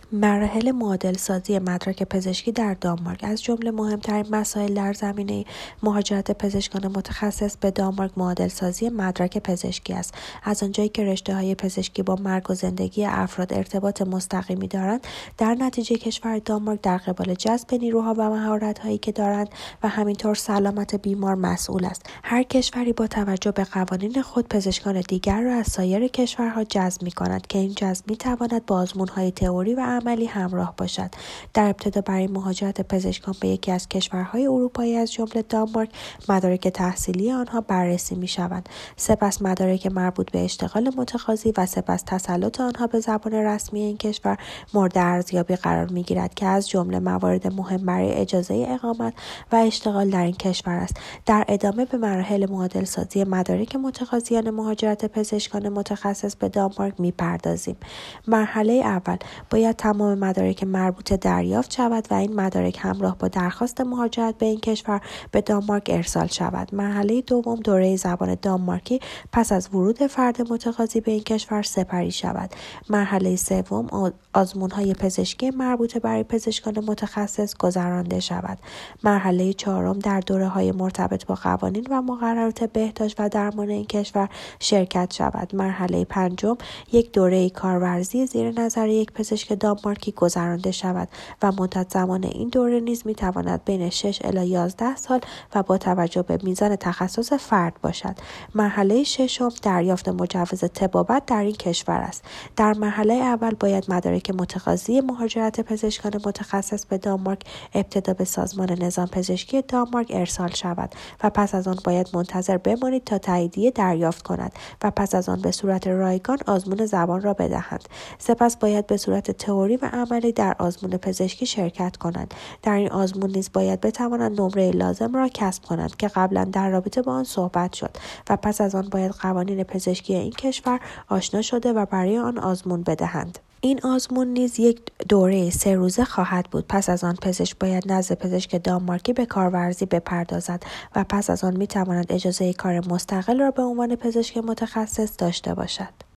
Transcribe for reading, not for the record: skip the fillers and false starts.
مراحل معادل‌سازی مدرک پزشکی در دانمارک از جمله مهمترین مسائل در زمینه مهاجرت پزشکان متخصص به دانمارک معادل‌سازی مدرک پزشکی است. از آنجایی که رشته‌های پزشکی با مرگ و زندگی افراد ارتباط مستقیمی دارند، در نتیجه کشور دانمارک در قبال جذب نیروها و مهارت‌هایی که دارند و همینطور سلامت بیمار مسئول است. هر کشوری با توجه به قوانین خود پزشکان دیگر را از سایر کشورها جذب می‌کند که این جذب می‌تواند با آزمون‌های تئوری و عملی همراه باشد. در ابتدا برای مهاجرت پزشکان به یکی از کشورهای اروپایی از جمله دانمارک، مدارک تحصیلی آنها بررسی می‌شوند. سپس مدارک مربوط به اشتغال متقاضی و سپس تسلط آنها به زبان رسمی این کشور مورد ارزیابی قرار می‌گیرد که از جمله موارد مهم برای اجازه اقامت و اشتغال در این کشور است. در ادامه به مراحل معادل‌سازی مدارک متقاضیان مهاجرت پزشکان متخصص به دانمارک می‌پردازیم. مرحله اول باید تمام مدارک مربوطه دریافت شود و این مدارک همراه با درخواست مهاجرت به این کشور به دانمارک ارسال شود. مرحله دوم دوره زبان دانمارکی پس از ورود فرد متقاضی به این کشور سپری شود. مرحله سوم آزمون‌های پزشکی مربوطه برای پزشکان متخصص گذرانده شود. مرحله چهارم در دوره‌های مرتبط با قوانین و مقررات بهداشت و درمان این کشور شرکت شود. مرحله پنجم یک دوره کارورزی زیر نظر یک پزشک دانمارکی گذرانده شود و مدت زمان این دوره نیز می‌تواند بین 6 الی 11 سال و با توجه به میزان تخصص فرد باشد. مرحله ششم دریافت مجوز طبابت در این کشور است. در مرحله اول باید مدارک متقاضی مهاجرت پزشکان متخصص به دانمارک ابتدا به سازمان نظام پزشکی دانمارک ارسال شود و پس از آن باید منتظر بمانید تا تاییدیه دریافت کند و پس از آن به صورت رایگان آزمون زبان را بدهند. سپس باید به صورت تئوری و عملی در آزمون پزشکی شرکت کنند. در این آزمون نیز باید بتوانند نمره لازم را کسب کنند که قبلا در رابطه با آن صحبت شد و پس از آن باید قوانین پزشکی این کشور آشنا شده و برای آن آزمون بدهند. این آزمون نیز یک دوره 3 روزه خواهد بود. پس از آن پزشک باید نزد پزشک دانمارکی به کارورزی بپردازد و پس از آن میتواند اجازه کار مستقل را به عنوان پزشک متخصص داشته باشد.